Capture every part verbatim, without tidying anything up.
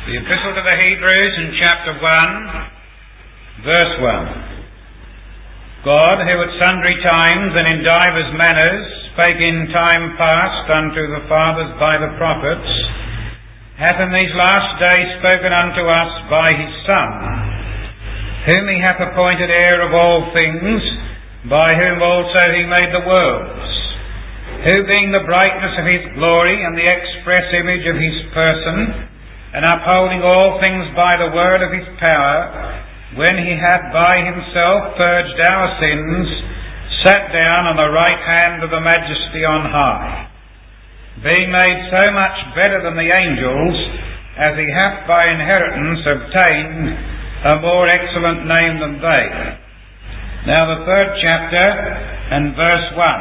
The Epistle to the Hebrews in chapter one, verse one. God, who at sundry times and in divers manners spake in time past unto the fathers by the prophets, hath in these last days spoken unto us by his Son, whom he hath appointed heir of all things, by whom also he made the worlds, who being the brightness of his glory and the express image of his person, and upholding all things by the word of his power, when he hath by himself purged our sins, sat down on the right hand of the majesty on high, being made so much better than the angels, as he hath by inheritance obtained a more excellent name than they. Now the third chapter and verse one.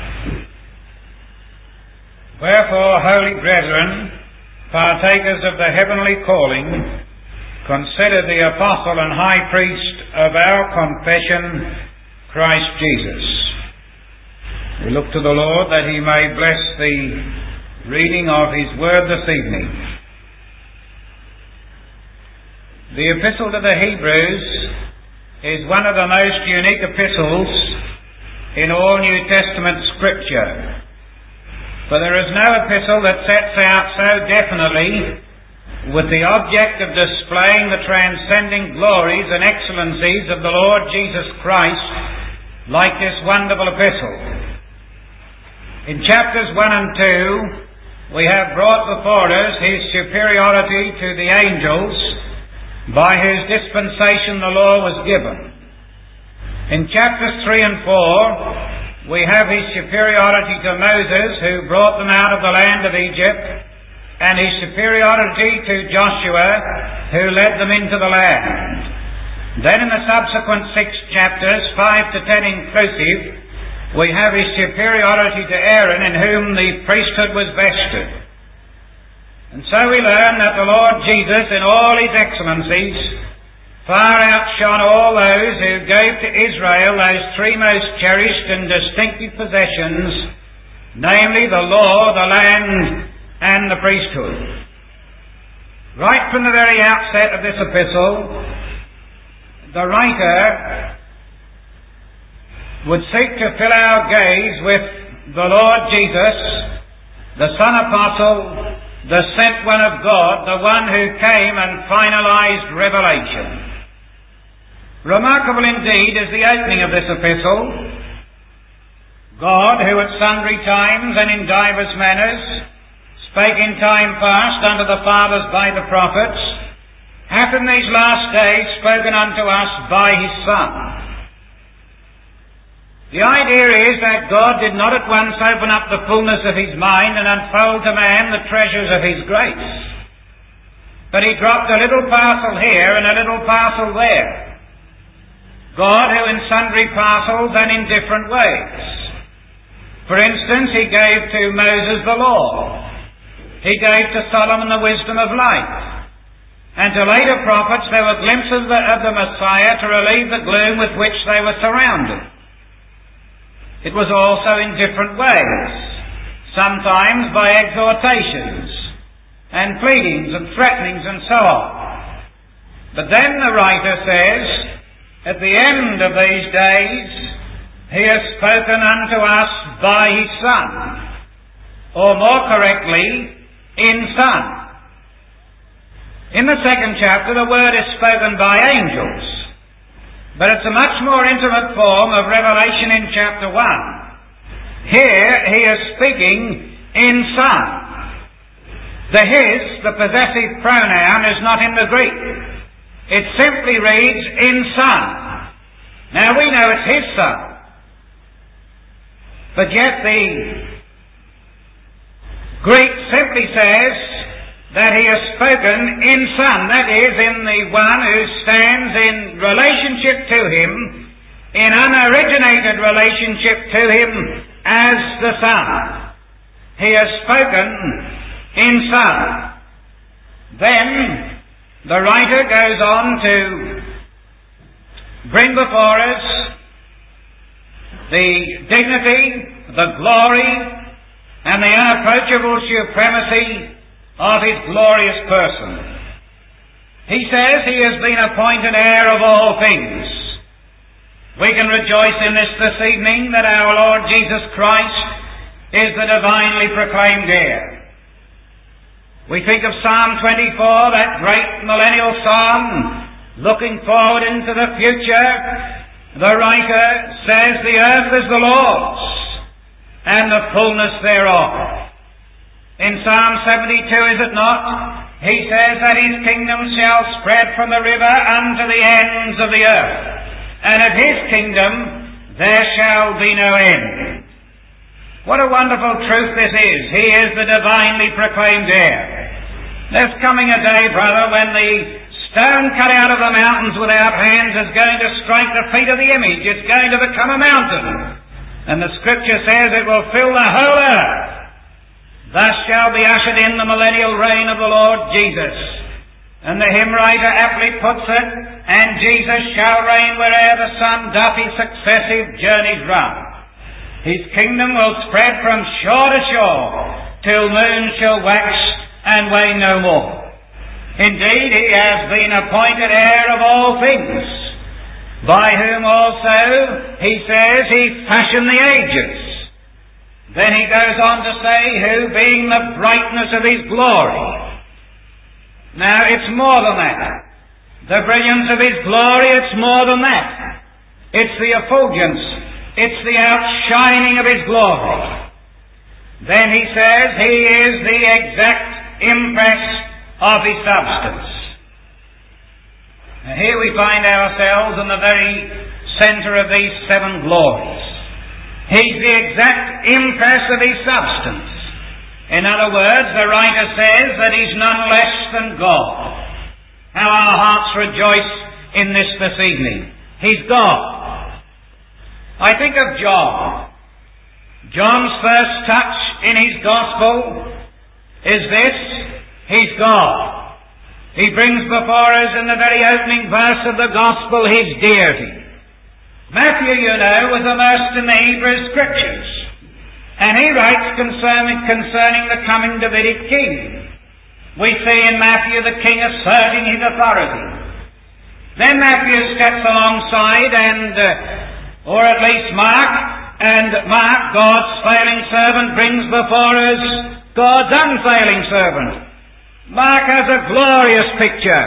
Wherefore, holy brethren, partakers of the heavenly calling, consider the apostle and high priest of our confession, Christ Jesus. We look to the Lord that he may bless the reading of his word this evening. The Epistle to the Hebrews is one of the most unique epistles in all New Testament Scripture. For there is no epistle that sets out so definitely with the object of displaying the transcending glories and excellencies of the Lord Jesus Christ like this wonderful epistle. In chapters one and two, we have brought before us his superiority to the angels, by whose dispensation the law was given. In chapters three and four, we have his superiority to Moses, who brought them out of the land of Egypt, and his superiority to Joshua, who led them into the land. Then in the subsequent six chapters, five to ten inclusive, we have his superiority to Aaron, in whom the priesthood was vested. And so we learn that the Lord Jesus, in all his excellencies, far outshone all those who gave to Israel those three most cherished and distinctive possessions, namely the law, the land, and the priesthood. Right from the very outset of this epistle, the writer would seek to fill our gaze with the Lord Jesus, the Son Apostle, the sent one of God, the one who came and finalized revelation. Remarkable indeed is the opening of this epistle. God, who at sundry times and in divers manners spake in time past unto the fathers by the prophets, hath in these last days spoken unto us by his Son. The idea is that God did not at once open up the fullness of his mind and unfold to man the treasures of his grace, but he dropped a little parcel here and a little parcel there. God, who in sundry parcels and in different ways. For instance, he gave to Moses the law. He gave to Solomon the wisdom of life. And to later prophets there were glimpses of the Messiah to relieve the gloom with which they were surrounded. It was also in different ways, sometimes by exhortations and pleadings and threatenings and so on. But then the writer says, at the end of these days, he has spoken unto us by his Son, or more correctly, in Son. In the second chapter, the word is spoken by angels, but it's a much more intimate form of revelation in chapter one. Here, he is speaking in Son. The his, the possessive pronoun, is not in the Greek. It simply reads, in Son. Now we know it's his Son. But yet the Greek simply says that he has spoken in Son. That is, in the one who stands in relationship to him, in unoriginated relationship to him as the Son. He has spoken in Son. Then the writer goes on to bring before us the dignity, the glory, and the unapproachable supremacy of his glorious person. He says he has been appointed heir of all things. We can rejoice in this this evening that our Lord Jesus Christ is the divinely proclaimed heir. We think of Psalm twenty-four, that great millennial psalm, looking forward into the future. The writer says the earth is the Lord's, and the fullness thereof. In Psalm seventy-two, is it not? He says that his kingdom shall spread from the river unto the ends of the earth, and of his kingdom there shall be no end. What a wonderful truth this is. He is the divinely proclaimed heir. There's coming a day, brother, when the stone cut out of the mountains without hands is going to strike the feet of the image. It's going to become a mountain. And the Scripture says it will fill the whole earth. Thus shall be ushered in the millennial reign of the Lord Jesus. And the hymn writer aptly puts it, and Jesus shall reign where'er the sun doth his successive journeys run. His kingdom will spread from shore to shore, till moon shall wax and wane no more. Indeed, he has been appointed heir of all things, by whom also, he says, he fashioned the ages. Then he goes on to say, who being the brightness of his glory. Now, it's more than that. The brilliance of his glory, it's more than that. It's the effulgence. It's the outshining of his glory. Then he says, he is the exact impress of his substance. Now, here we find ourselves in the very centre of these seven glories. He's the exact impress of his substance. In other words, the writer says that he's none less than God. How our hearts rejoice in this this evening. He's God. I think of John. John's first touch in his gospel is this: he's God. He brings before us in the very opening verse of the gospel his deity. Matthew, you know, was immersed in the Hebrew Scriptures, and he writes concerning, concerning the coming Davidic king. We see in Matthew the king asserting his authority. Then Matthew steps alongside and, uh, or at least Mark, and Mark, God's failing servant, brings before us God's unfailing servant. Mark has a glorious picture.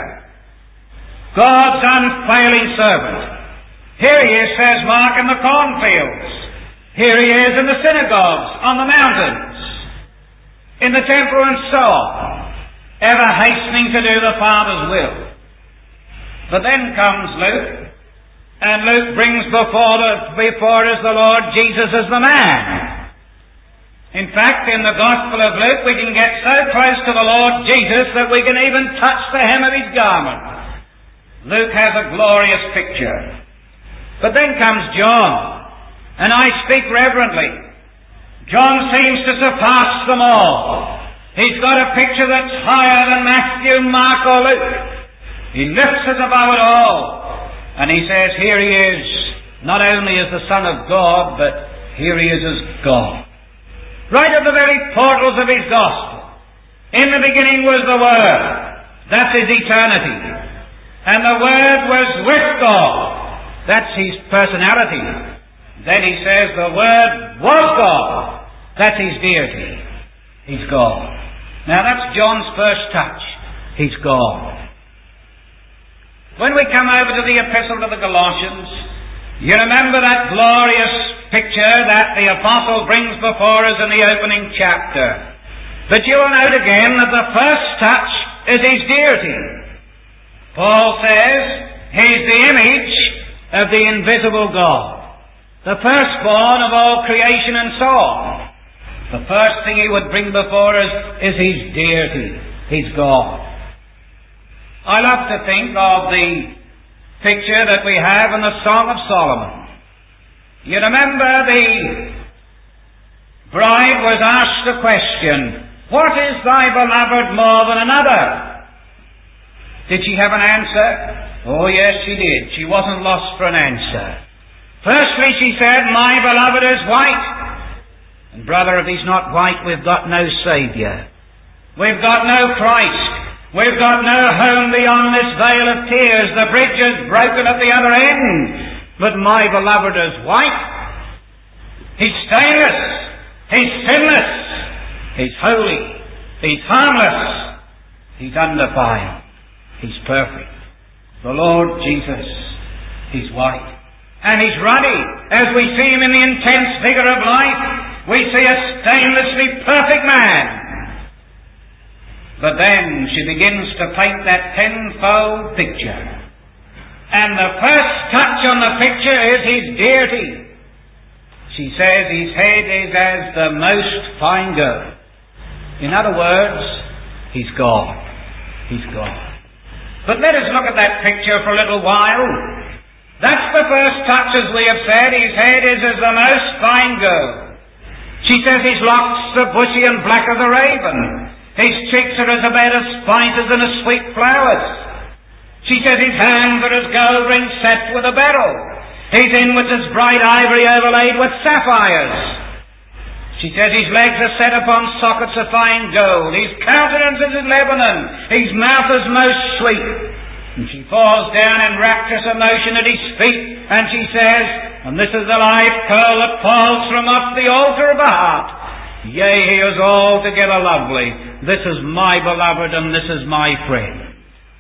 God's unfailing servant. Here he is, says Mark, in the cornfields. Here he is in the synagogues, on the mountains, in the temple and so on, ever hastening to do the Father's will. But then comes Luke, and Luke brings before, the, before us the Lord Jesus as the man. In fact, in the Gospel of Luke, we can get so close to the Lord Jesus that we can even touch the hem of his garment. Luke has a glorious picture. But then comes John, and I speak reverently. John seems to surpass them all. He's got a picture that's higher than Matthew, Mark, or Luke. He lifts us above it all, and he says, here he is, not only as the Son of God, but here he is as God. Right at the very portals of his gospel. In the beginning was the Word. That's his eternity. And the Word was with God. That's his personality. Then he says the Word was God. That's his deity. He's God. Now that's John's first touch. He's God. When we come over to the Epistle to the Galatians, you remember that glorious picture that the Apostle brings before us in the opening chapter. But you will note again that the first touch is his deity. Paul says he's the image of the invisible God, the firstborn of all creation and so on. The first thing he would bring before us is his deity. He's God. I love to think of the picture that we have in the Song of Solomon. You remember the bride was asked a question, what is thy beloved more than another? Did she have an answer? Oh yes, she did. She wasn't lost for an answer. Firstly, she said, my beloved is white. And brother, if he's not white, we've got no Saviour. We've got no Christ. We've got no home beyond this vale of tears. The bridge is broken at the other end. But my beloved is white. He's stainless. He's sinless. He's holy. He's harmless. He's undefiled. He's perfect. The Lord Jesus, He's white. And He's ruddy. As we see Him in the intense vigour of life, we see a stainlessly perfect man. But then she begins to paint that tenfold picture. And the first touch on the picture is His deity. She says His head is as the most fine gold. In other words, He's God. He's God. But let us look at that picture for a little while. That's the first touch, as we have said. His head is as the most fine gold. She says his locks are bushy and black as a raven. His cheeks are as a bed of spices and as sweet flowers. She says his hands are as gold rings set with a beryl. His inwards as bright ivory overlaid with sapphires. She says his legs are set upon sockets of fine gold. His countenance is as Lebanon. His mouth is most sweet. And she falls down in rapturous emotion at his feet, and she says, and this is the live pearl that falls from off the altar of the heart. Yea, he is altogether lovely. This is my beloved, and this is my friend.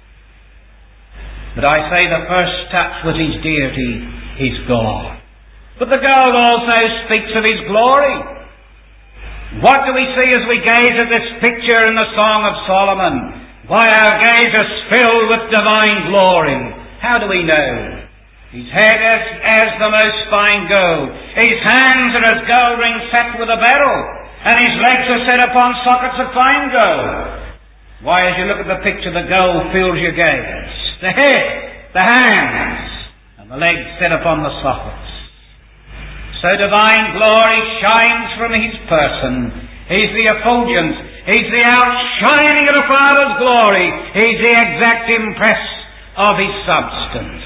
But I say the first touch with his deity is God. But the gold also speaks of his glory. What do we see as we gaze at this picture in the Song of Solomon? Why, our gaze is filled with divine glory. How do we know? His head is as the most fine gold. His hands are as gold rings set with a beryl. And his legs are set upon sockets of fine gold. Why, as you look at the picture, the gold fills your gaze. The head, the hands, and the legs set upon the sockets. So divine glory shines from his person. He's the effulgence. He's the outshining of the Father's glory. He's the exact impress of his substance.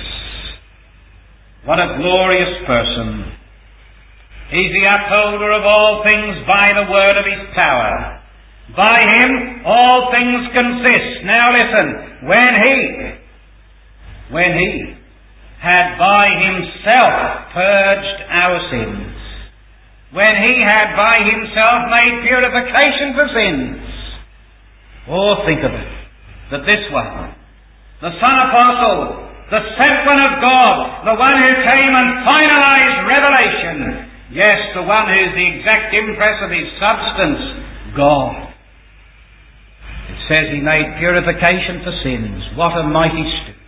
What a glorious person. He's the upholder of all things by the word of his power. By him all things consist. Now listen, when he, when he had by himself purged our sins, when he had by himself made purification for sins. Oh, think of it, that this one, the Son Apostle, the sent one of God, the one who came and finalized revelation, yes, the one who's the exact impress of his substance, God. It says he made purification for sins. What a mighty stoop.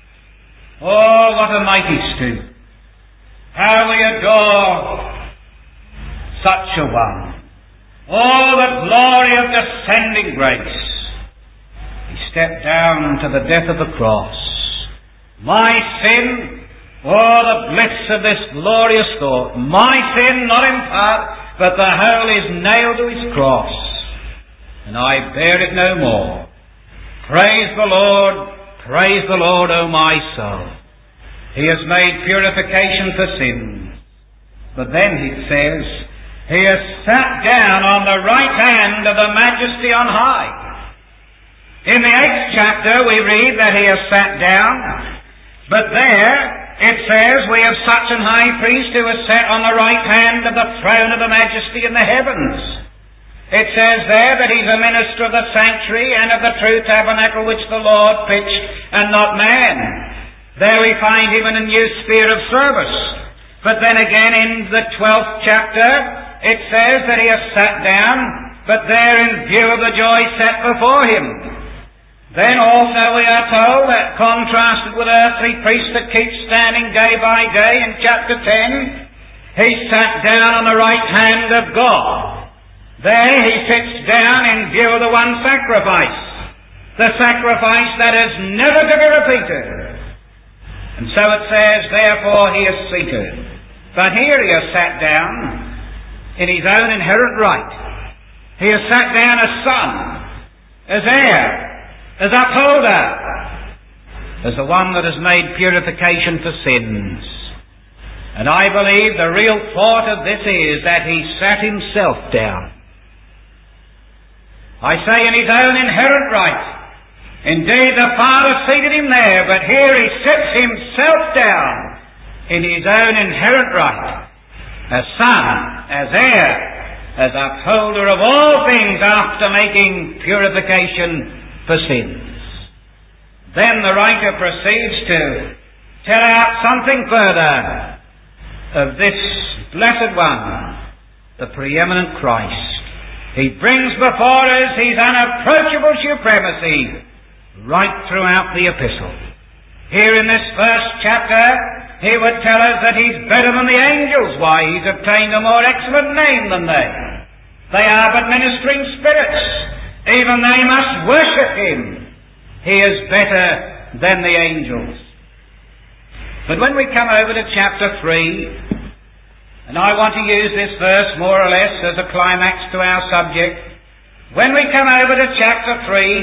Oh, what a mighty stoop. How we adore such a one. Oh, the glory of descending grace. He stepped down to the death of the cross. My sin, oh, the bliss of this glorious thought. My sin, not in part, but the whole is nailed to his cross. And I bear it no more. Praise the Lord, praise the Lord, O my soul. He has made purification for sins. But then he says, he has sat down on the right hand of the Majesty on high. In the eighth chapter we read that he has sat down, but there it says we have such an high priest who has sat on the right hand of the throne of the Majesty in the heavens. It says there that he's a minister of the sanctuary and of the true tabernacle which the Lord pitched and not man. There we find him in a new sphere of service. But then again in the twelfth chapter it says that he has sat down, but there in view of the joy set before him. Then also we are told that contrasted with earthly priests that keep standing day by day in chapter ten, he sat down on the right hand of God. There he sits down in view of the one sacrifice, the sacrifice that is never to be repeated. And so it says, therefore he is seated. But here he has sat down in his own inherent right. He has sat down as son, as heir, as upholder, as the one that has made purification for sins. And I believe the real thought of this is that he sat himself down. I say in his own inherent right. Indeed, the Father seated him there, but here he sits himself down in his own inherent right, as Son, as heir, as upholder of all things after making purification for sins. Then the writer proceeds to tell out something further of this blessed one, the preeminent Christ. He brings before us his unapproachable supremacy right throughout the epistle. Here in this first chapter, he would tell us that he's better than the angels. Why? He's obtained a more excellent name than they. They are but ministering spirits. Even they must worship him. He is better than the angels. But when we come over to chapter three, and I want to use this verse more or less as a climax to our subject, when we come over to chapter three,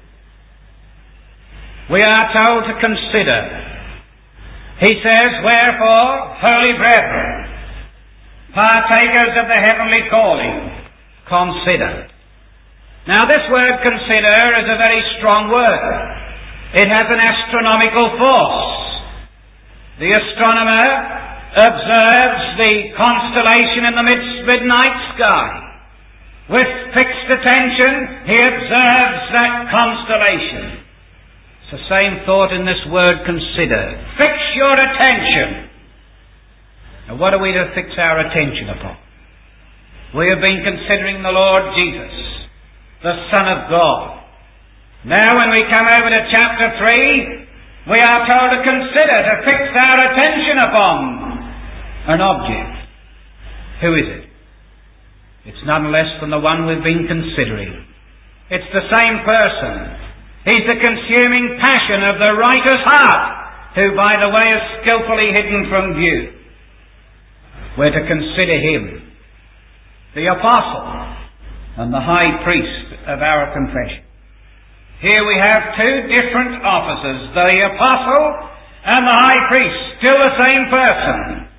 we are told to consider. He says, "Wherefore, holy brethren, partakers of the heavenly calling, consider." Now this word consider is a very strong word. It has an astronomical force. The astronomer observes the constellation in the midnight sky. With fixed attention, he observes that constellation. It's the same thought in this word consider. Fix your attention. Now what are we to fix our attention upon? We have been considering the Lord Jesus, the Son of God. Now when we come over to chapter three, we are told to consider, to fix our attention upon an object. Who is it? It's none less than the one we've been considering. It's the same person. He's the consuming passion of the writer's heart, who, by the way, is skillfully hidden from view. We're to consider him, the apostle and the high priest of our confession. Here we have two different offices, the apostle and the high priest, still the same person.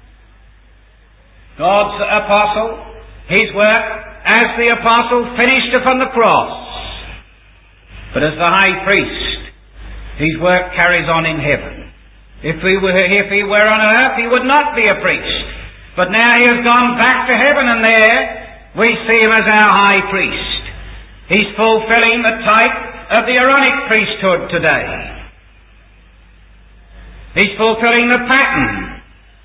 God's apostle, his work as the apostle finished upon the cross. But as the high priest, his work carries on in heaven. If he were, if he were on earth, he would not be a priest. But now he has gone back to heaven, and there we see him as our high priest. He's fulfilling the type of the Aaronic priesthood today. He's fulfilling the pattern.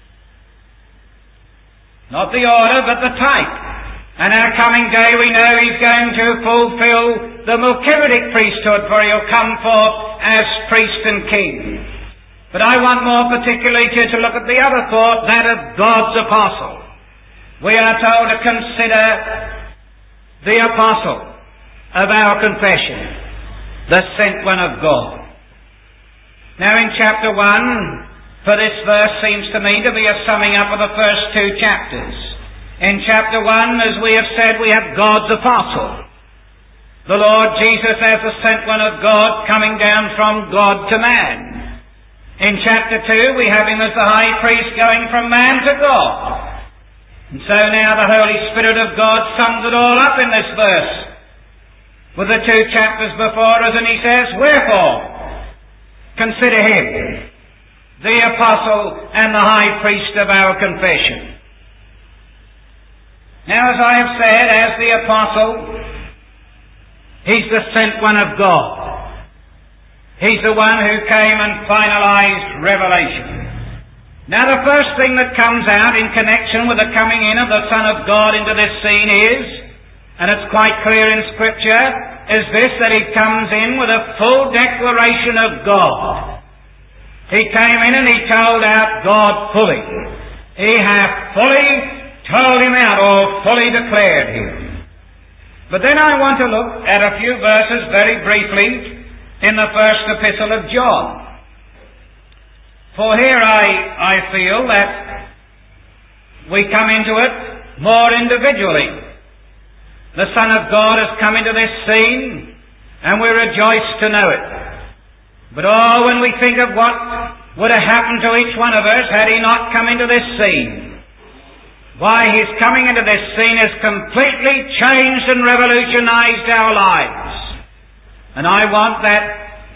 Not the order, but the type. And our coming day we know he's going to fulfill the Melchizedek priesthood, for he'll come forth as priest and king. But I want more particularly to, to look at the other thought, that of God's apostle. We are told to consider the apostle of our confession, the sent one of God. Now in chapter one, for this verse seems to me to be a summing up of the first two chapters. In chapter one, as we have said, we have God's apostle. The Lord Jesus as the sent one of God coming down from God to man. In chapter two, we have him as the high priest going from man to God. And so now the Holy Spirit of God sums it all up in this verse with the two chapters before us, and he says, "Wherefore, consider him, the apostle and the high priest of our confession." Now, as I have said, as the apostle, he's the sent one of God. He's the one who came and finalized revelation. Now, the first thing that comes out in connection with the coming in of the Son of God into this scene is, and it's quite clear in Scripture, is this, that he comes in with a full declaration of God. He came in and he told out God fully. He hath fully told him out, or fully declared him. But then I want to look at a few verses very briefly in the first epistle of John. For here I, I feel that we come into it more individually. The Son of God has come into this scene, and we rejoice to know it. But oh, when we think of what would have happened to each one of us had he not come into this scene, why, his coming into this scene has completely changed and revolutionized our lives. And I want that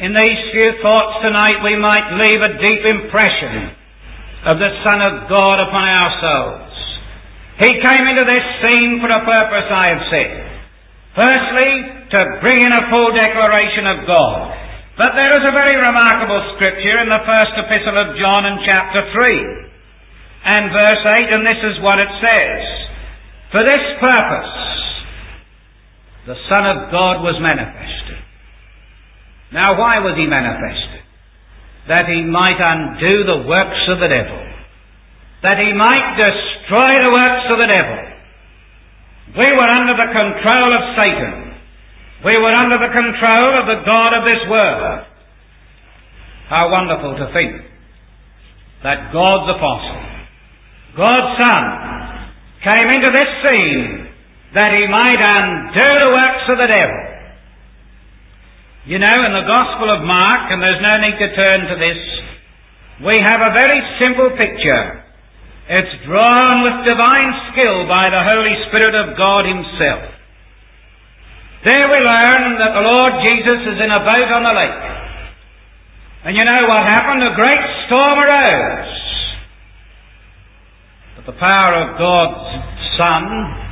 in these few thoughts tonight we might leave a deep impression of the Son of God upon our souls. He came into this scene for a purpose, I have said. Firstly, to bring in a full declaration of God. But there is a very remarkable scripture in the first epistle of John in chapter three and verse eight, and this is what it says. For this purpose the Son of God was manifested. Now why was He manifested? That He might undo the works of the devil. That He might destroy the works of the devil. We were under the control of Satan. We were under the control of the God of this world. How wonderful to think that God's apostle, God's Son, came into this scene that He might undo the works of the devil. You know, in the Gospel of Mark, and there's no need to turn to this, we have a very simple picture. It's drawn with divine skill by the Holy Spirit of God Himself. There we learn that the Lord Jesus is in a boat on the lake. And you know what happened? A great storm arose. But the power of God's Son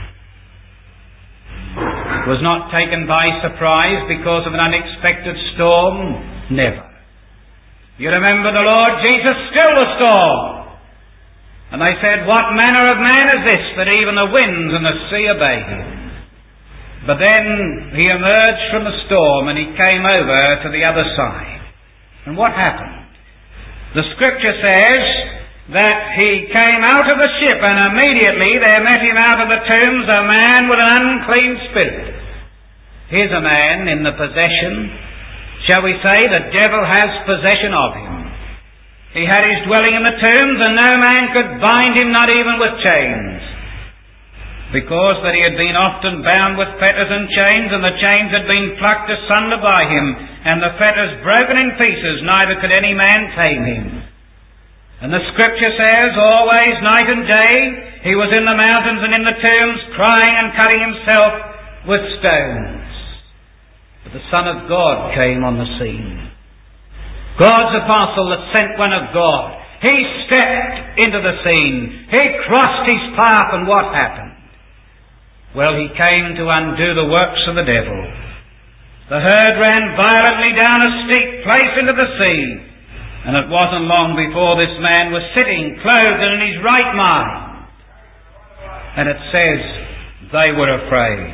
was not taken by surprise because of an unexpected storm. Never. You remember the Lord Jesus stilled the storm. And they said, what manner of man is this that even the winds and the sea obey Him? But then He emerged from the storm and He came over to the other side. And what happened? The scripture says that He came out of the ship and immediately there met Him out of the tombs a man with an unclean spirit. Here's a man in the possession, shall we say, the devil has possession of him. He had his dwelling in the tombs and no man could bind him, not even with chains. Because that he had been often bound with fetters and chains, and the chains had been plucked asunder by him, and the fetters broken in pieces, neither could any man tame him. And the scripture says, always, night and day, he was in the mountains and in the tombs, crying and cutting himself with stones. But the Son of God came on the scene. God's apostle, the sent one of God. He stepped into the scene. He crossed His path, and what happened? Well, He came to undo the works of the devil. The herd ran violently down a steep place into the sea, and it wasn't long before this man was sitting, clothed and in his right mind. And it says, they were afraid.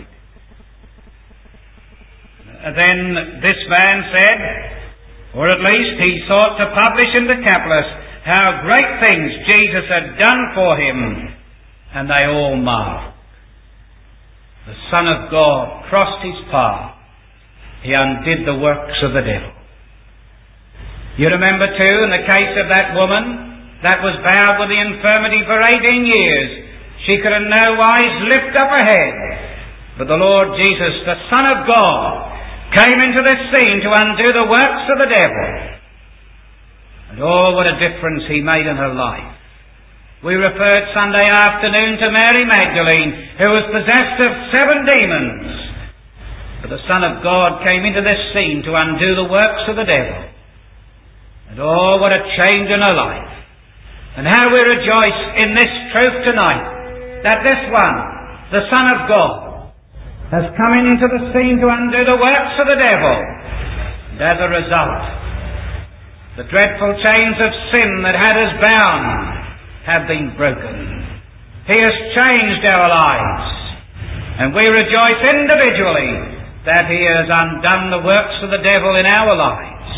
And then this man said, or at least he sought to publish in Decapolis how great things Jesus had done for him, and they all marveled. The Son of God crossed His path. He undid the works of the devil. You remember too, in the case of that woman that was bowed with the infirmity for eighteen years, she could in no wise lift up her head. But the Lord Jesus, the Son of God, came into this scene to undo the works of the devil. And oh, what a difference He made in her life. We referred Sunday afternoon to Mary Magdalene, who was possessed of seven demons. But the Son of God came into this scene to undo the works of the devil. And oh, what a change in her life. And how we rejoice in this truth tonight, that this one, the Son of God, has come into the scene to undo the works of the devil. And as a result, the dreadful chains of sin that had us bound have been broken. He has changed our lives, and we rejoice individually that He has undone the works of the devil in our lives.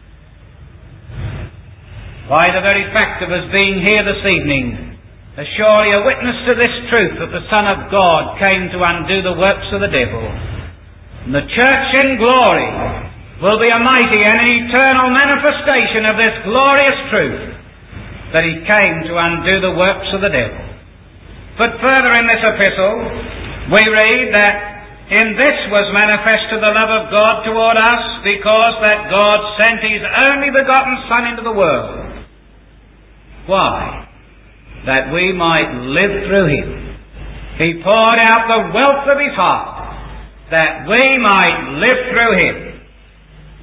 By the very fact of us being here this evening, is surely a witness to this truth that the Son of God came to undo the works of the devil. And the church in glory will be a mighty and an eternal manifestation of this glorious truth, that He came to undo the works of the devil. But further in this epistle, we read that in this was manifested the love of God toward us, because that God sent His only begotten Son into the world. Why? That we might live through Him. He poured out the wealth of His heart, that we might live through Him.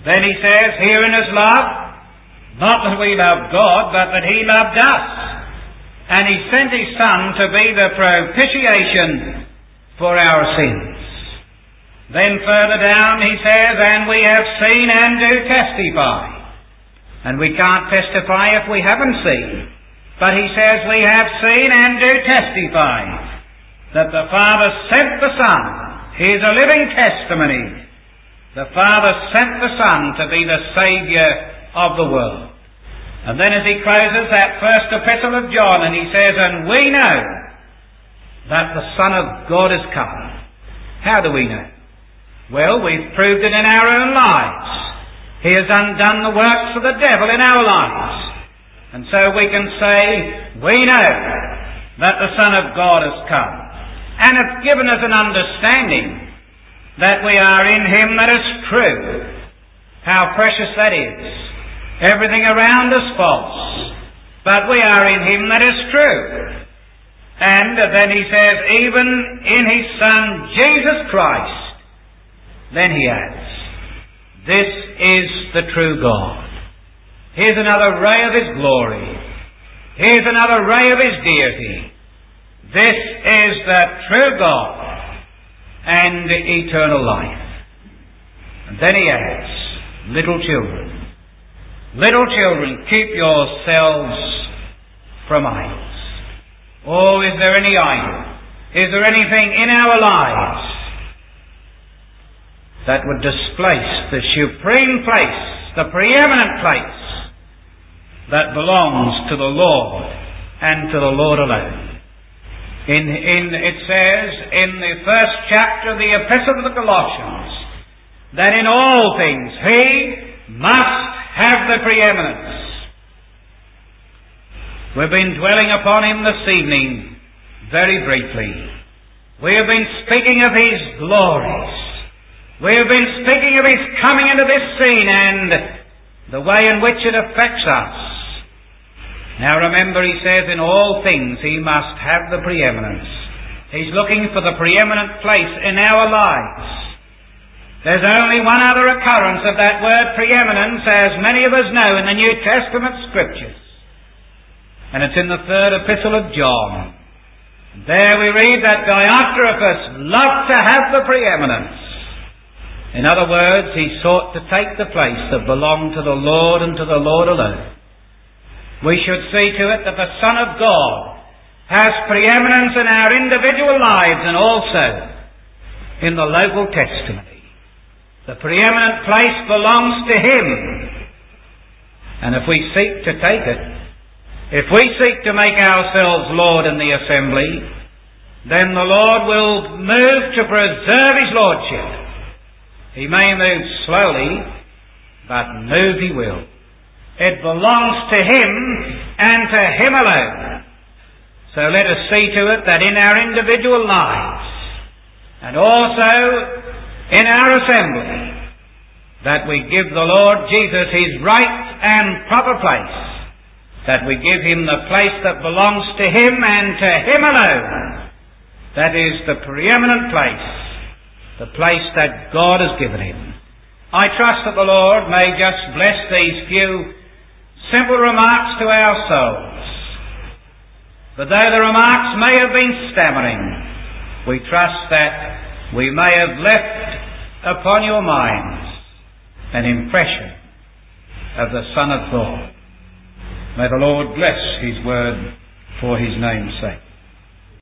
Then he says, herein is love, not that we loved God, but that he loved us. And he sent his Son to be the propitiation for our sins. Then further down he says, and we have seen and do testify. And we can't testify if we haven't seen. But he says we have seen and do testify that the Father sent the Son. He is a living testimony. The Father sent the Son to be the Saviour of the world. And then as he closes that first epistle of John, and he says, and we know that the Son of God is come. How do we know? Well, we've proved it in our own lives. He has undone the works of the devil in our lives. And so we can say, we know that the Son of God has come. And have given us an understanding that we are in him that is true. How precious that is. Everything around us false. But we are in him that is true. And then he says, even in his Son, Jesus Christ. Then he adds, this is the true God. Here's another ray of his glory. Here's another ray of his deity. This is the true God and eternal life. And then he adds, little children, little children, keep yourselves from idols. Oh, is there any idol? Is there anything in our lives that would displace the supreme place, the preeminent place that belongs to the Lord and to the Lord alone? In, in, it says in the first chapter of the Epistle to the Colossians that in all things he must have the preeminence. We've been dwelling upon him this evening very briefly. We have been speaking of his glories. We have been speaking of his coming into this scene and the way in which it affects us. Now remember, he says in all things he must have the preeminence. He's looking for the preeminent place in our lives. There's only one other occurrence of that word preeminence, as many of us know, in the New Testament Scriptures. And it's in the third epistle of John. There we read that Diotrephes loved to have the preeminence. In other words, he sought to take the place that belonged to the Lord and to the Lord alone. We should see to it that the Son of God has preeminence in our individual lives and also in the local testimony. The preeminent place belongs to him. And if we seek to take it, if we seek to make ourselves Lord in the assembly, then the Lord will move to preserve his lordship. He may move slowly, but move he will. It belongs to him and to him alone. So let us see to it that in our individual lives and also in our assembly that we give the Lord Jesus his right and proper place, that we give him the place that belongs to him and to him alone. That is the preeminent place, the place that God has given him. I trust that the Lord may just bless these few simple remarks to our souls. But though the remarks may have been stammering, we trust that we may have left upon your minds an impression of the Son of God. May the Lord bless his word for his name's sake.